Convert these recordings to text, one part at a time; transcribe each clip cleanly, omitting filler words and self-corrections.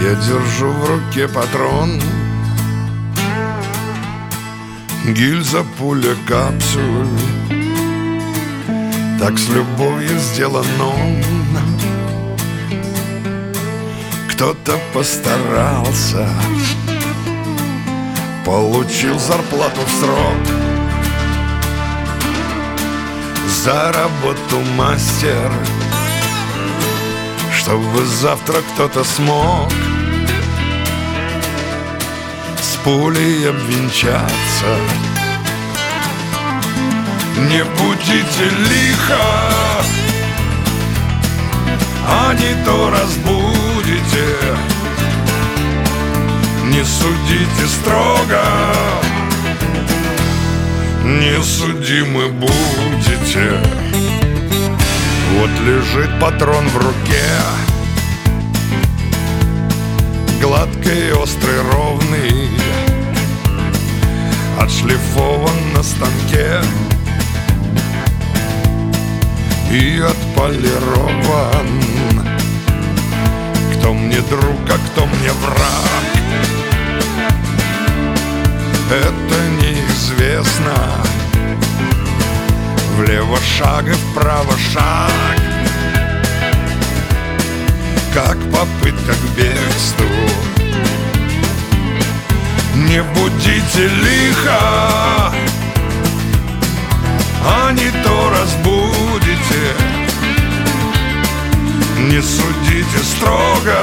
Я держу в руке патрон, гильза, пуля, капсуль. Так с любовью сделано. Кто-то постарался, получил зарплату в срок. За работу мастер, чтобы завтра кто-то смог с пулей обвенчаться. Не будите лихо, а не то разбудите. Не судите строго, не судимы будете. Вот лежит патрон в руке, гладкий, острый, ровный, отшлифован на станке и отполирован. Кто мне друг, а кто мне враг, это неизвестно. Влево шаг и вправо шаг, как попытка к бегству. Не будите лихо, а не то разбудите. Не судите строго,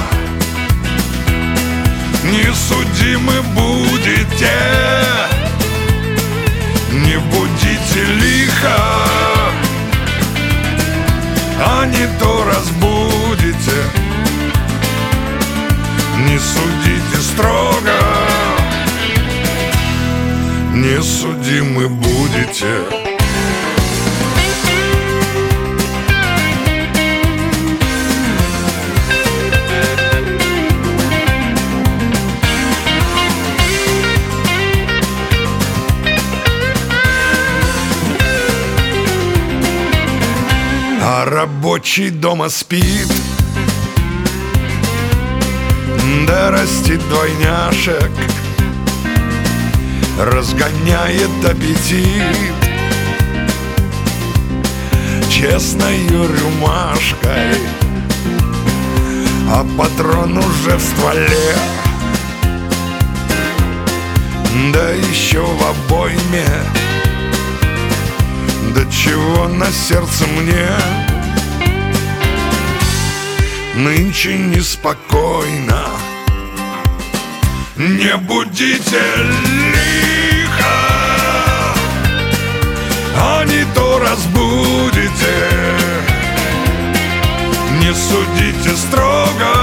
не судимы будете. Не будите лихо, а не то разбудите. Не судите строго, не судимы будете. А рабочий дома спит, да растит двойняшек, разгоняет аппетит честною рюмашкой. А патрон уже в стволе, да еще в обойме. Да чего на сердце мне нынче неспокойно. Не будите лихо, а не то разбудите. Не судите строго,